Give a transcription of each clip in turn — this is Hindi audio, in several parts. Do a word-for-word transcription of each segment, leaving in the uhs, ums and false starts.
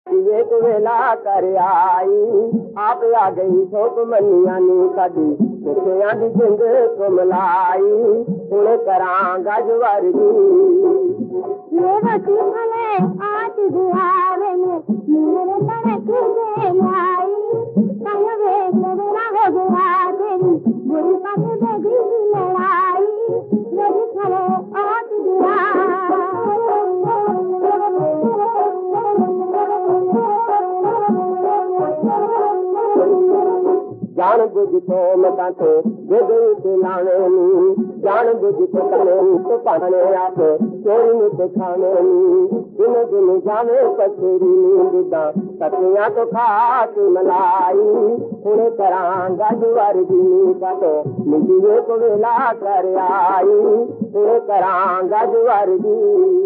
एक वेला कर आई आप आ गई सोप मनिया नी कदी पिछिया दी जिंद कुमलाई हुणे करांगा जवारगी रेवती भले आज दुआरे में मेरे तड़क दे लाई संग वे मेरा हो गया तेरी बुरी पग बेगी लड़ाई मेरी भले आज जान बुझ तो मता तो जगह से लाने नी जान बुझ तो कने तो पाने आप चोरी में खाने नी दिन दिन जाने पछेरी नींद दा सतिया तो खात मलाई हुणे करांगा जवारगी का तो निजिए को वेला कर आई हुणे करांगा जवारगी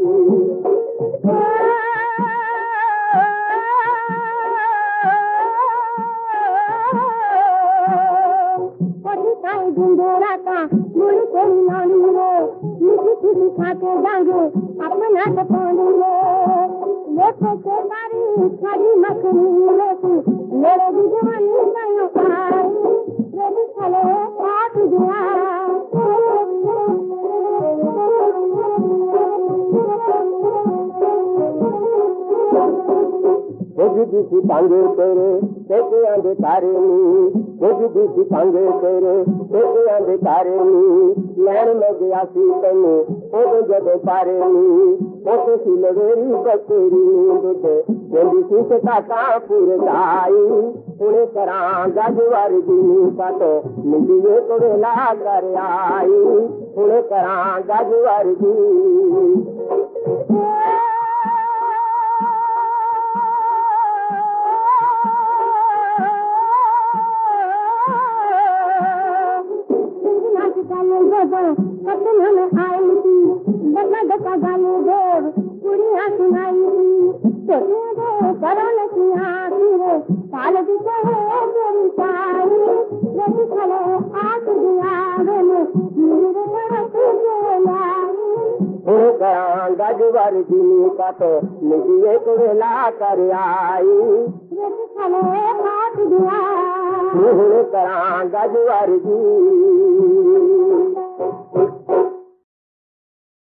गुंडोरा का मुड़ी तेरी नानी रे नीची सीधी खाते जाएंगे अपना तो पानी रे लेके से तारी खाली मखनी लेती मेरे भी जवानी कहीं पाई रेडी चले आठ दिया जिसी टांगे तेरे तेरे आंधे तारे नी जिसी टांगे तेरे तेरे आंधे तारे नी लैन में गया सी तेने ओदे जदे पारे नी ओते सी लवेरी बसेरी नींद जल्दी सी से काका पूरे जाई उन्हें करांगा जवारगी का तो निजिए को वेला कर आई उन्हें करांगा जवारगी सपना में आई थी डका डका गाने देव कुड़िया सुनाई थी छोटे दे करोल की आँखी रे साल भी कहे तेरी साई रेडी खले आठ दियारे में मेरे तरफ से लाई हुणे करांगा जवारगी का तो निजिए को वेला कर आई रेडी खले आठ दिया हुणे करांगा जवारगी